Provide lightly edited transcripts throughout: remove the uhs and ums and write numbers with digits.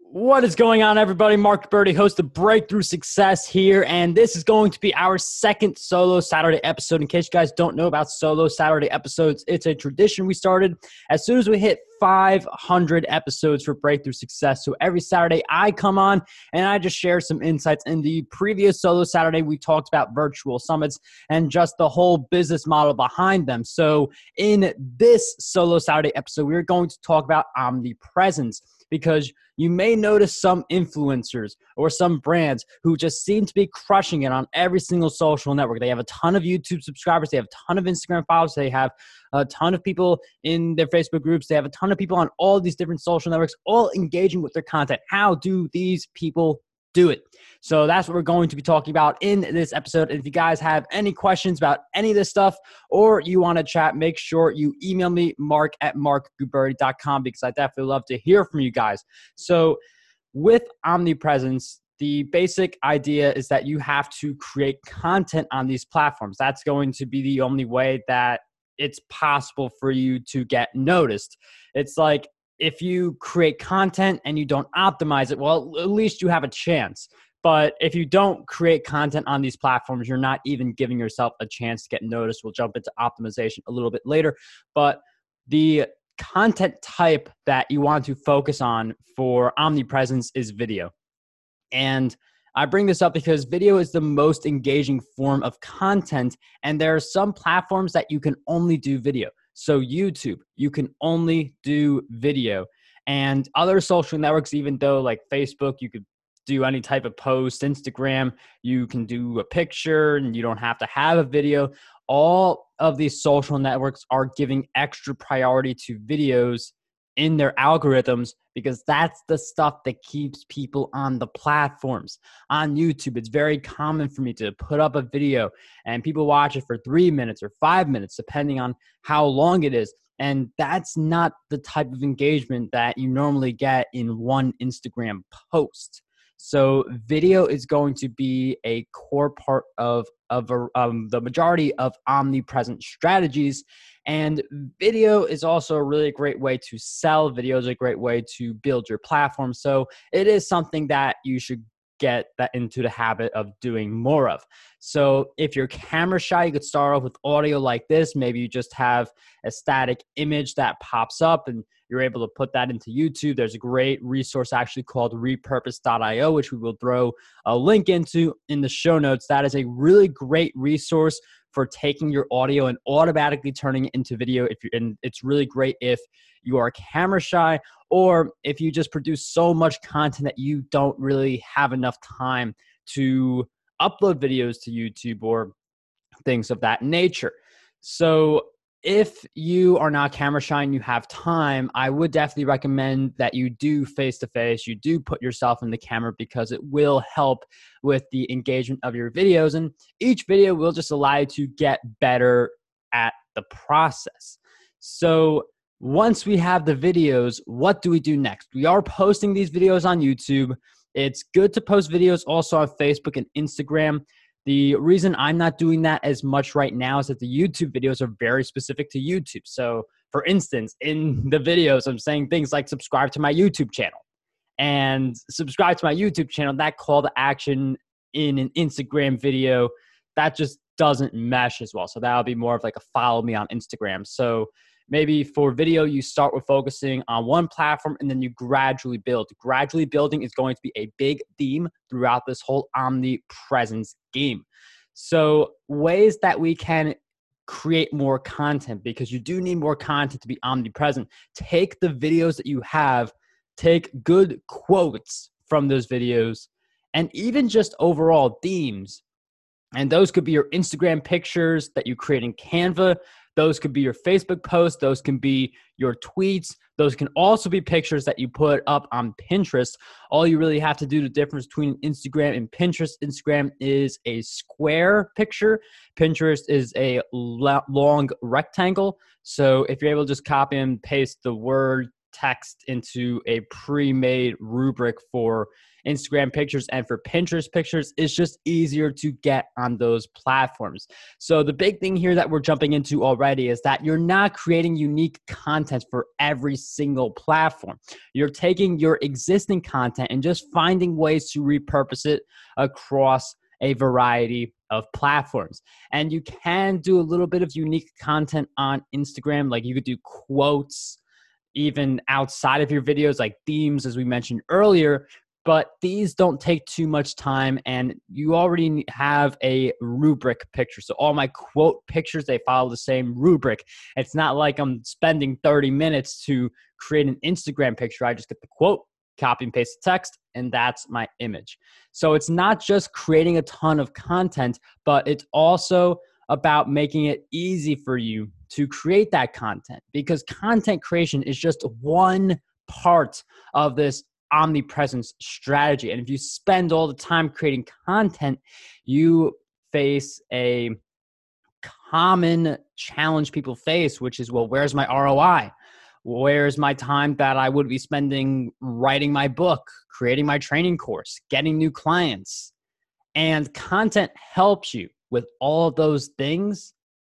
What is going on, everybody? Mark Birdie, host of Breakthrough Success here, and this is going to be our second solo Saturday episode. In case you guys don't know about solo Saturday episodes, it's a tradition we started as soon as we hit 500 episodes for Breakthrough Success. So every Saturday I come on and I just share some insights. In the previous solo Saturday, we talked about virtual summits and just the whole business model behind them. So in this solo Saturday episode, we're going to talk about omnipresence, because you may notice some influencers or some brands who just seem to be crushing it on every single social network. They have a ton of YouTube subscribers. They have a ton of Instagram followers. They have a ton of people in their Facebook groups. They have a ton of people on all these different social networks, all engaging with their content. How do these people do it? So that's what we're going to be talking about in this episode. And if you guys have any questions about any of this stuff, or you want to chat, make sure you email me, mark@markguberti.com, because I definitely love to hear from you guys. So with omnipresence, the basic idea is that you have to create content on these platforms. That's going to be the only way that it's possible for you to get noticed. It's like, if you create content and you don't optimize it, well, at least you have a chance. But if you don't create content on these platforms, you're not even giving yourself a chance to get noticed. We'll jump into optimization a little bit later. But the content type that you want to focus on for omnipresence is video. And I bring this up because video is the most engaging form of content, and there are some platforms that you can only do video. So YouTube, you can only do video. And other social networks, even though like Facebook, you could do any type of post. Instagram, you can do a picture and you don't have to have a video. All of these social networks are giving extra priority to videos in their algorithms, because that's the stuff that keeps people on the platforms. On YouTube, it's very common for me to put up a video and people watch it for 3 minutes or 5 minutes, depending on how long it is. And that's not the type of engagement that you normally get in one Instagram post. So video is going to be a core part of the majority of omnipresent strategies. And video is also a really great way to sell. Video is a great way to build your platform. So it is something that you should get that into the habit of doing more of. So if you're camera shy, you could start off with audio like this. Maybe you just have a static image that pops up and you're able to put that into YouTube. There's a great resource actually called repurpose.io, which we will throw a link into in the show notes. That is a really great resource for taking your audio and automatically turning it into video. And it's really great if you are camera shy, or if you just produce so much content that you don't really have enough time to upload videos to YouTube or things of that nature. So if you are not camera shy and you have time, I would definitely recommend that you do face-to-face, you do put yourself in the camera, because it will help with the engagement of your videos. And each video will just allow you to get better at the process. So once we have the videos, what do we do next? We are posting these videos on YouTube. It's good to post videos also on Facebook and Instagram. The reason I'm not doing that as much right now is that the YouTube videos are very specific to YouTube. So for instance, in the videos, I'm saying things like subscribe to my YouTube channel. And subscribe to my YouTube channel, that call to action in an Instagram video, that just doesn't mesh as well. So that'll be more of like a follow me on Instagram. So maybe for video, you start with focusing on one platform and then you gradually build. Gradually building is going to be a big theme throughout this whole omnipresence game. So ways that we can create more content, because you do need more content to be omnipresent. Take the videos that you have, take good quotes from those videos, and even just overall themes. And those could be your Instagram pictures that you create in Canva. Those could be your Facebook posts. Those can be your tweets. Those can also be pictures that you put up on Pinterest. All you really have to do, the difference between Instagram and Pinterest: Instagram is a square picture. Pinterest is a long rectangle. So if you're able to just copy and paste the word text into a pre-made rubric for Instagram pictures and for Pinterest pictures, it's just easier to get on those platforms. So the big thing here that we're jumping into already is that you're not creating unique content for every single platform. You're taking your existing content and just finding ways to repurpose it across a variety of platforms. And you can do a little bit of unique content on Instagram. Like you could do quotes even outside of your videos, like themes, as we mentioned earlier. But these don't take too much time, and you already have a rubric picture. So all my quote pictures, they follow the same rubric. It's not like I'm spending 30 minutes to create an Instagram picture. I just get the quote, copy and paste the text, and that's my image. So it's not just creating a ton of content, but it's also about making it easy for you to create that content, because content creation is just one part of this omnipresence strategy. And if you spend all the time creating content, you face a common challenge people face, which is, well, where's my ROI? Where's my time that I would be spending writing my book, creating my training course, getting new clients? And content helps you with all of those things.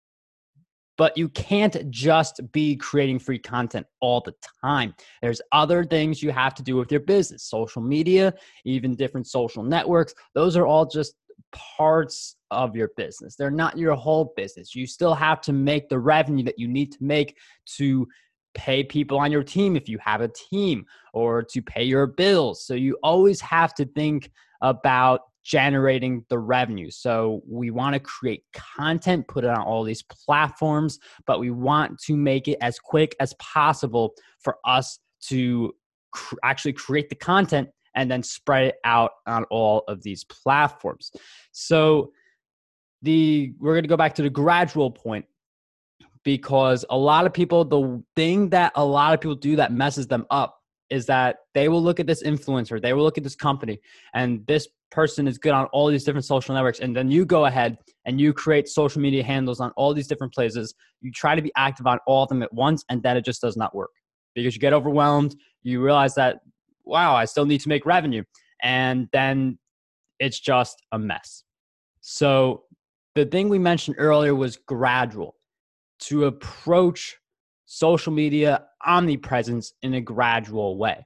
But you can't just be creating free content all the time. There's other things you have to do with your business. Social media, even different social networks. Those are all just parts of your business. They're not your whole business. You still have to make the revenue that you need to make to pay people on your team if you have a team, or to pay your bills. So you always have to think about generating the revenue. So we want to create content, put it on all these platforms, but we want to make it as quick as possible for us to actually create the content and then spread it out on all of these platforms. So we're going to go back to the gradual point, because a lot of people, the thing that a lot of people do that messes them up is that they will look at this influencer, they will look at this company, and this person is good on all these different social networks. And then you go ahead and you create social media handles on all these different places. You try to be active on all of them at once, and then it just does not work, because you get overwhelmed. You realize that, wow, I still need to make revenue. And then it's just a mess. So the thing we mentioned earlier was gradual, to approach social media omnipresence in a gradual way.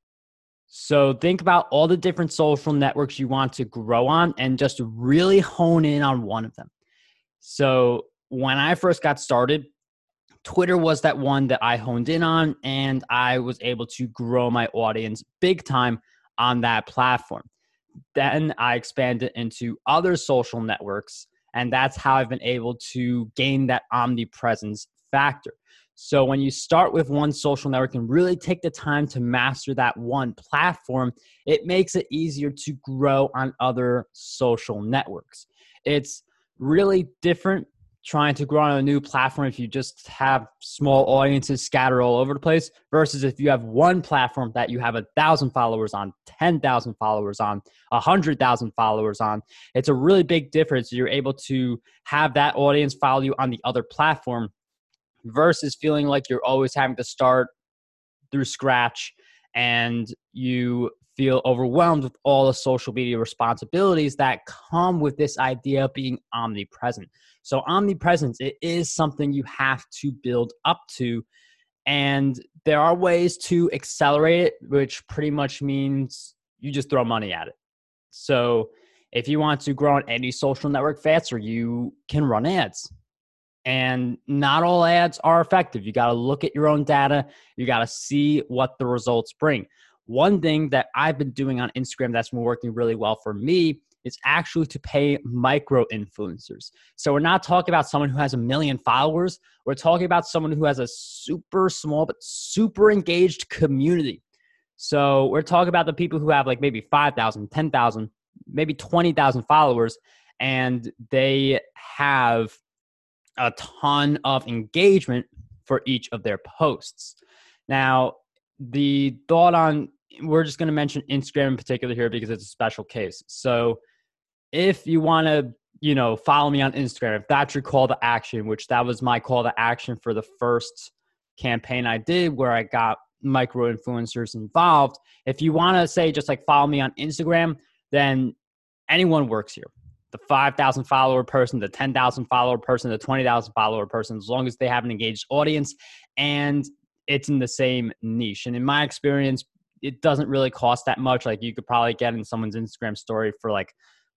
So think about all the different social networks you want to grow on and just really hone in on one of them. So when I first got started, Twitter was that one that I honed in on, and I was able to grow my audience big time on that platform. Then I expanded into other social networks, and that's how I've been able to gain that omnipresence factor. So when you start with one social network and really take the time to master that one platform, it makes it easier to grow on other social networks. It's really different trying to grow on a new platform if you just have small audiences scattered all over the place, versus if you have one platform that you have 1,000 followers on, 10,000 followers on, 100,000 followers on. It's a really big difference. You're able to have that audience follow you on the other platform, versus feeling like you're always having to start through scratch and you feel overwhelmed with all the social media responsibilities that come with this idea of being omnipresent. So omnipresence, it is something you have to build up to, and there are ways to accelerate it, which pretty much means you just throw money at it. So if you want to grow on any social network faster, you can run ads. And not all ads are effective. You got to look at your own data. You got to see what the results bring. One thing that I've been doing on Instagram that's been working really well for me is actually to pay micro influencers. So we're not talking about someone who has 1 million followers. We're talking about someone who has a super small but super engaged community. So we're talking about the people who have like maybe 5,000, 10,000, maybe 20,000 followers, and they have a ton of engagement for each of their posts. Now, the thought on, we're just going to mention Instagram in particular here because it's a special case. So if you want to, follow me on Instagram, if that's your call to action, which that was my call to action for the first campaign I did, where I got micro influencers involved. If you want to say just like follow me on Instagram, then anyone works here. The 5,000 follower person, the 10,000 follower person, the 20,000 follower person, as long as they have an engaged audience and it's in the same niche. And in my experience, it doesn't really cost that much. Like you could probably get in someone's Instagram story for like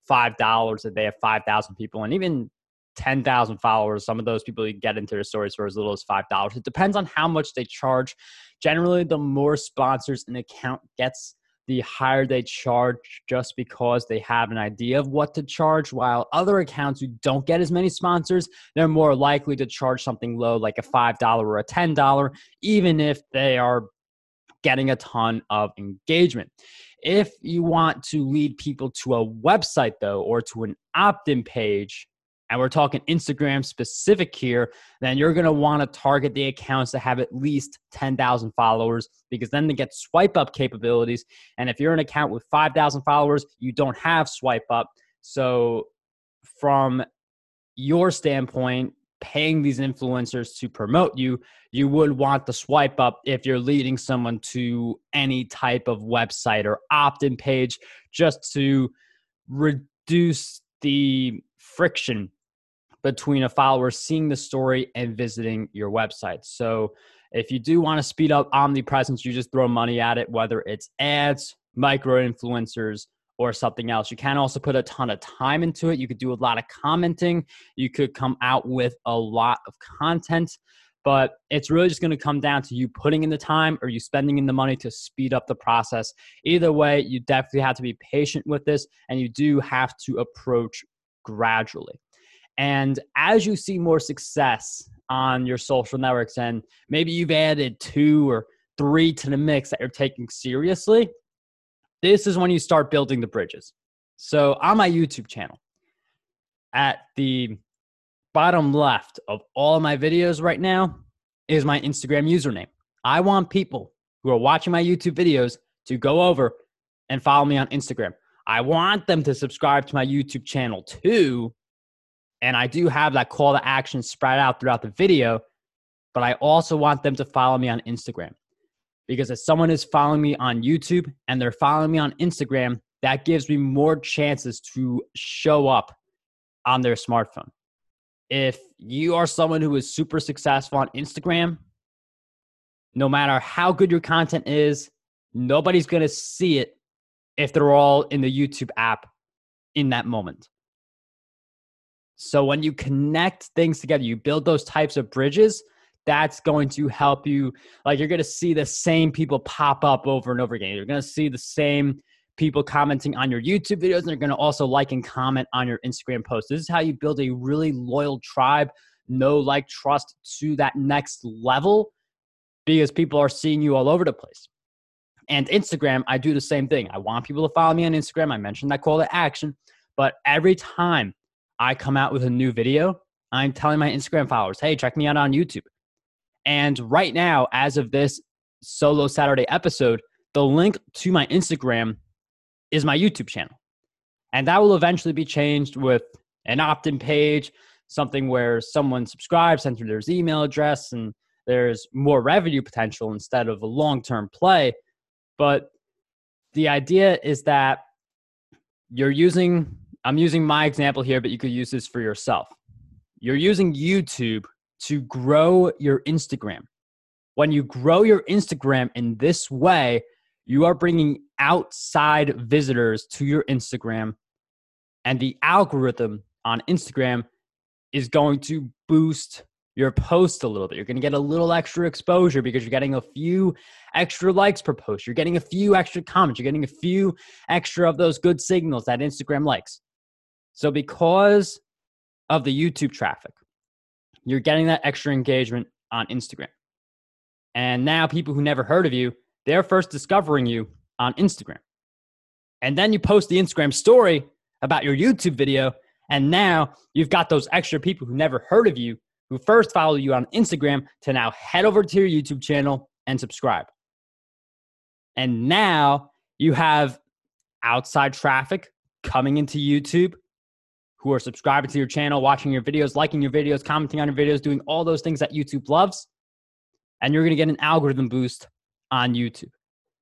$5 if they have 5,000 people, and even 10,000 followers. Some of those people you get into their stories for as little as $5. It depends on how much they charge. Generally, the more sponsors an account gets, the higher they charge, just because they have an idea of what to charge. While other accounts who don't get as many sponsors, they're more likely to charge something low, like a $5 or a $10, even if they are getting a ton of engagement. If you want to lead people to a website, though, or to an opt-in page, and we're talking Instagram specific here, then you're going to want to target the accounts that have at least 10,000 followers, because then they get swipe up capabilities. And if you're an account with 5,000 followers, you don't have swipe up. So from your standpoint, paying these influencers to promote you, you would want the swipe up if you're leading someone to any type of website or opt-in page, just to reduce the friction between a follower seeing the story and visiting your website. So if you do want to speed up omnipresence, you just throw money at it, whether it's ads, micro influencers, or something else. You can also put a ton of time into it. You could do a lot of commenting. You could come out with a lot of content, but it's really just going to come down to you putting in the time or you spending in the money to speed up the process. Either way, you definitely have to be patient with this, and you do have to approach gradually. And as you see more success on your social networks, and maybe you've added 2 or 3 to the mix that you're taking seriously, this is when you start building the bridges. So on my YouTube channel, at the bottom left of all of my videos right now is my Instagram username. I want people who are watching my YouTube videos to go over and follow me on Instagram. I want them to subscribe to my YouTube channel too. And I do have that call to action spread out throughout the video, but I also want them to follow me on Instagram. Because if someone is following me on YouTube and they're following me on Instagram, that gives me more chances to show up on their smartphone. If you are someone who is super successful on Instagram, no matter how good your content is, nobody's going to see it if they're all in the YouTube app in that moment. So when you connect things together, you build those types of bridges, that's going to help you. Like, you're going to see the same people pop up over and over again. You're going to see the same people commenting on your YouTube videos, and they're going to also like and comment on your Instagram posts. This is how you build a really loyal tribe, know, like, trust to that next level, because people are seeing you all over the place. And Instagram, I do the same thing. I want people to follow me on Instagram. I mentioned that call to action, but every time I come out with a new video, I'm telling my Instagram followers, hey, check me out on YouTube. And right now, as of this Solo Saturday episode, the link to my Instagram is my YouTube channel. And that will eventually be changed with an opt-in page, something where someone subscribes, enter their email address, and there's more revenue potential instead of a long-term play. But the idea is that I'm using my example here, but you could use this for yourself. You're using YouTube to grow your Instagram. When you grow your Instagram in this way, you are bringing outside visitors to your Instagram, and the algorithm on Instagram is going to boost your post a little bit. You're going to get a little extra exposure because you're getting a few extra likes per post. You're getting a few extra comments. You're getting a few extra of those good signals that Instagram likes. So because of the YouTube traffic, you're getting that extra engagement on Instagram. And now people who never heard of you, they're first discovering you on Instagram. And then you post the Instagram story about your YouTube video, and now you've got those extra people who never heard of you, who first follow you on Instagram, to now head over to your YouTube channel and subscribe. And now you have outside traffic coming into YouTube who are subscribing to your channel, watching your videos, liking your videos, commenting on your videos, doing all those things that YouTube loves. And you're going to get an algorithm boost on YouTube.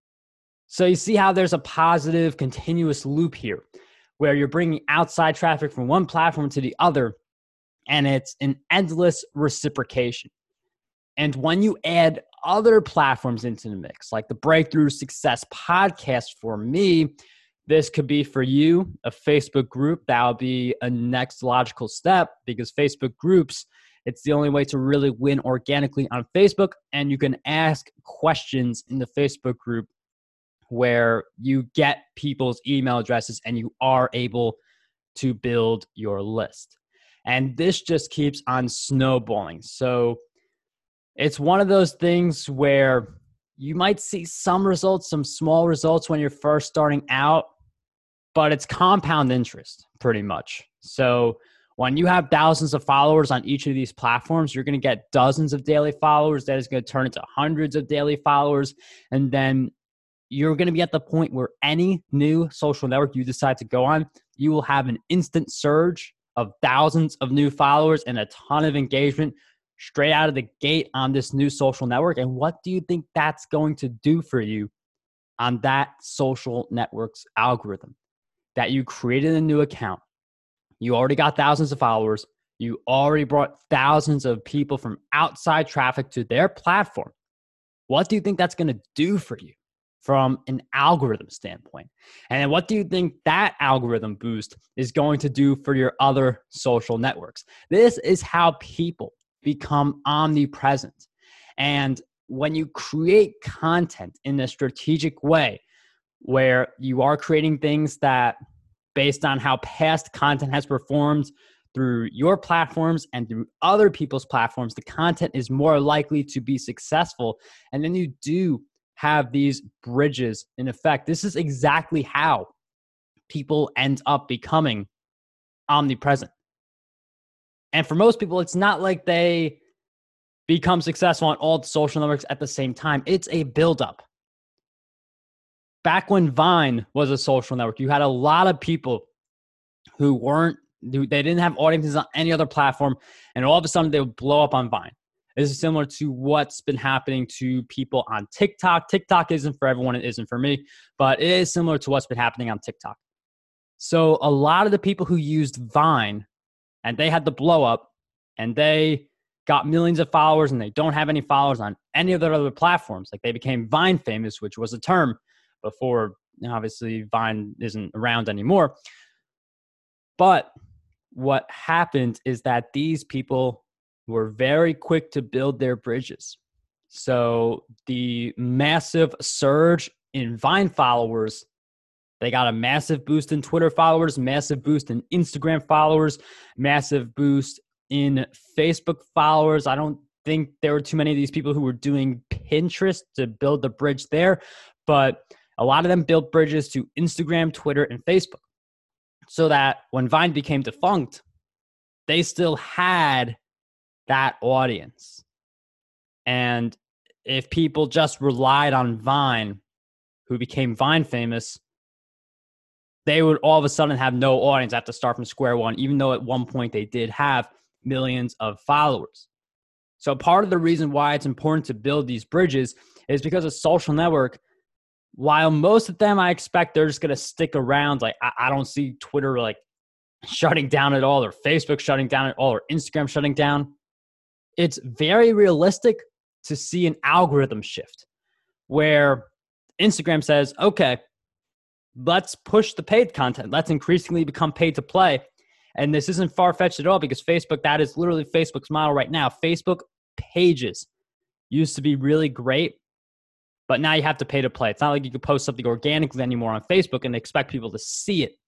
So you see how there's a positive continuous loop here where you're bringing outside traffic from one platform to the other, and it's an endless reciprocation. And when you add other platforms into the mix, like the Breakthrough Success podcast for me, this could be for you, a Facebook group. That'll be a next logical step because Facebook groups, it's the only way to really win organically on Facebook. And you can ask questions in the Facebook group where you get people's email addresses and you are able to build your list. And this just keeps on snowballing. So it's one of those things where you might see some results, some small results when you're first starting out, but it's compound interest pretty much. So when you have thousands of followers on each of these platforms, you're going to get dozens of daily followers. That is going to turn into hundreds of daily followers. And then you're going to be at the point where any new social network you decide to go on, you will have an instant surge of thousands of new followers and a ton of engagement straight out of the gate on this new social network. And what do you think that's going to do for you on that social network's algorithm? That you created a new account, you already got thousands of followers, you already brought thousands of people from outside traffic to their platform. What do you think that's going to do for you from an algorithm standpoint? And then what do you think that algorithm boost is going to do for your other social networks? This is how people become omnipresent. And when you create content in a strategic way, where you are creating things that based on how past content has performed through your platforms and through other people's platforms, the content is more likely to be successful. And then you do have these bridges in effect. This is exactly how people end up becoming omnipresent. And for most people, it's not like they become successful on all the social networks at the same time. It's a buildup. Back when Vine was a social network, you had a lot of people who they didn't have audiences on any other platform, and all of a sudden they would blow up on Vine. This is similar to what's been happening to people on TikTok. TikTok isn't for everyone, it isn't for me, but it is similar to what's been happening on TikTok. So a lot of the people who used Vine, and they had the blow up, and they got millions of followers, and they don't have any followers on any of their other platforms. Like they became Vine famous, which was a term before, obviously, Vine isn't around anymore. But what happened is that these people were very quick to build their bridges. So the massive surge in Vine followers, they got a massive boost in Twitter followers, massive boost in Instagram followers, massive boost in Facebook followers. I don't think there were too many of these people who were doing Pinterest to build the bridge there, but a lot of them built bridges to Instagram, Twitter, and Facebook, so that when Vine became defunct, they still had that audience. And if people just relied on Vine, who became Vine famous, they would all of a sudden have no audience, have to start from square one, even though at one point they did have millions of followers. So part of the reason why it's important to build these bridges is because a social network, while most of them I expect they're just going to stick around, like I don't see Twitter like shutting down at all, or Facebook shutting down at all, or Instagram shutting down. It's very realistic to see an algorithm shift where Instagram says, okay, let's push the paid content. Let's increasingly become paid to play. And this isn't far-fetched at all because Facebook, that is literally Facebook's model right now. Facebook pages used to be really great, but now you have to pay to play. It's not like you can post something organically anymore on Facebook and expect people to see it.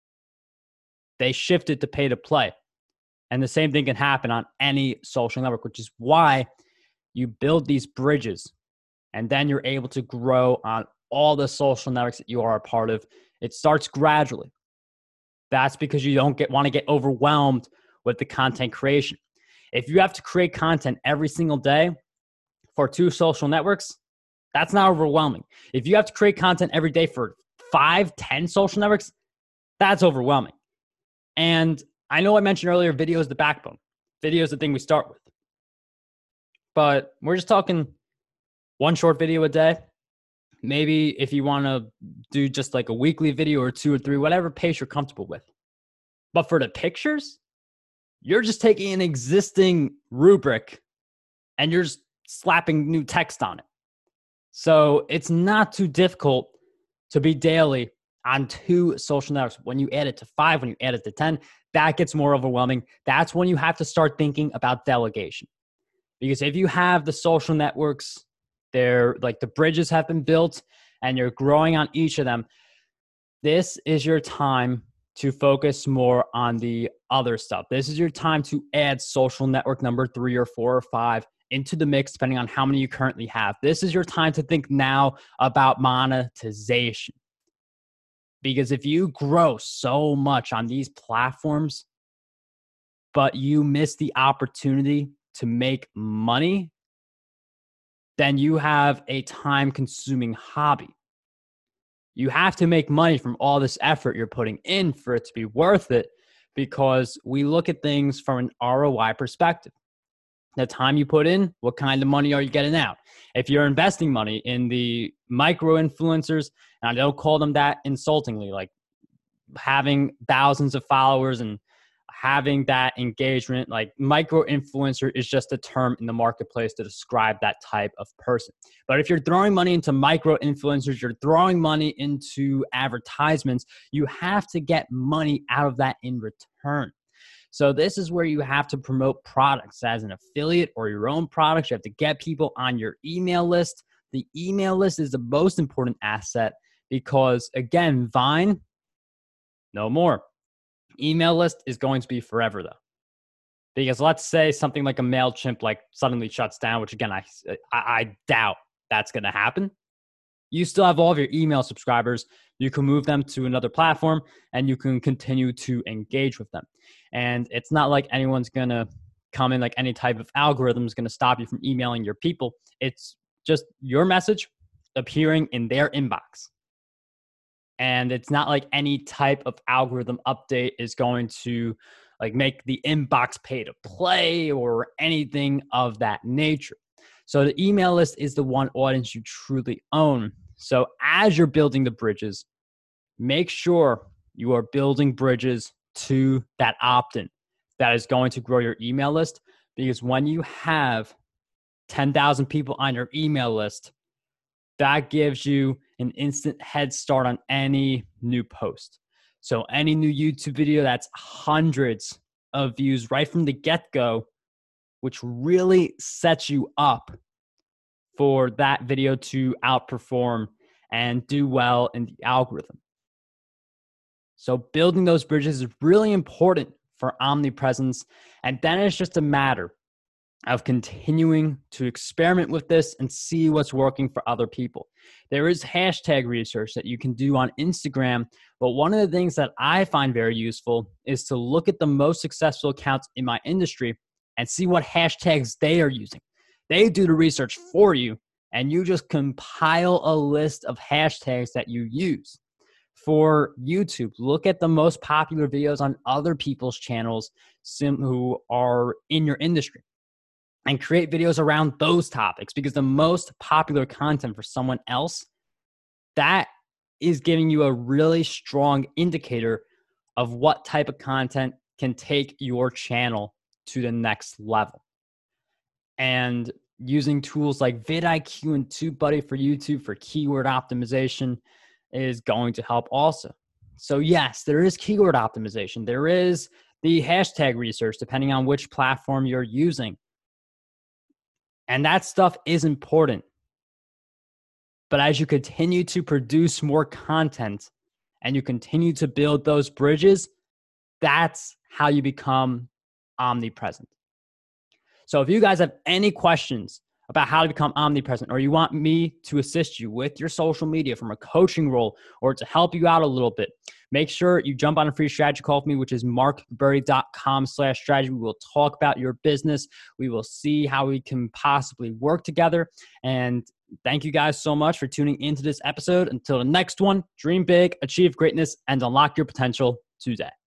They shifted to pay to play. And the same thing can happen on any social network, which is why you build these bridges and then you're able to grow on all the social networks that you are a part of. It starts gradually. That's because you don't want to get overwhelmed with the content creation. If you have to create content every single day for 2 social networks, that's not overwhelming. If you have to create content every day for 5, 10 social networks, that's overwhelming. And I know I mentioned earlier, video is the backbone. Video is the thing we start with. But we're just talking 1 short video a day, Maybe if you want to do just like a weekly video or 2 or 3, whatever pace you're comfortable with. But for the pictures, you're just taking an existing rubric and you're just slapping new text on it. So it's not too difficult to be daily on 2 social networks. When you add it to 5, when you add it to 10, that gets more overwhelming. That's when you have to start thinking about delegation. Because if you have the social networks, they're like the bridges have been built and you're growing on each of them, this is your time to focus more on the other stuff. This is your time to add social network number 3 or 4 or 5 into the mix, depending on how many you currently have. This is your time to think now about monetization. Because if you grow so much on these platforms, but you miss the opportunity to make money, then you have a time-consuming hobby. You have to make money from all this effort you're putting in for it to be worth it, because we look at things from an ROI perspective. The time you put in, what kind of money are you getting out? If you're investing money in the micro influencers, and I don't call them that insultingly, like having thousands of followers and having that engagement, like micro influencer is just a term in the marketplace to describe that type of person. But if you're throwing money into micro influencers, you're throwing money into advertisements, you have to get money out of that in return. So this is where you have to promote products as an affiliate or your own products. You have to get people on your email list. The email list is the most important asset because, again, Vine, no more. Email list is going to be forever, though. Because let's say something like a MailChimp like suddenly shuts down, which, again, I doubt that's going to happen. You still have all of your email subscribers. You can move them to another platform and you can continue to engage with them. And it's not like anyone's going to come in, like any type of algorithm is going to stop you from emailing your people. It's just your message appearing in their inbox. And it's not like any type of algorithm update is going to like make the inbox pay to play or anything of that nature. So the email list is the one audience you truly own. So as you're building the bridges, make sure you are building bridges to that opt-in that is going to grow your email list. Because when you have 10,000 people on your email list, that gives you an instant head start on any new post. So any new YouTube video that's hundreds of views right from the get-go, which really sets you up for that video to outperform and do well in the algorithm. So building those bridges is really important for omnipresence. And then it's just a matter of continuing to experiment with this and see what's working for other people. There is hashtag research that you can do on Instagram, but one of the things that I find very useful is to look at the most successful accounts in my industry and see what hashtags they are using. They do the research for you, and you just compile a list of hashtags that you use. For YouTube, look at the most popular videos on other people's channels who are in your industry and create videos around those topics, because the most popular content for someone else, that is giving you a really strong indicator of what type of content can take your channel to the next level. And using tools like vidIQ and TubeBuddy for YouTube for keyword optimization is going to help also. So yes, there is keyword optimization. There is the hashtag research, depending on which platform you're using. And that stuff is important. But as you continue to produce more content and you continue to build those bridges, that's how you become omnipresent. So if you guys have any questions about how to become omnipresent, or you want me to assist you with your social media from a coaching role or to help you out a little bit, make sure you jump on a free strategy call with me, which is markberry.com/strategy. We will talk about your business. We will see how we can possibly work together. And thank you guys so much for tuning into this episode. Until the next one, dream big, achieve greatness, and unlock your potential today.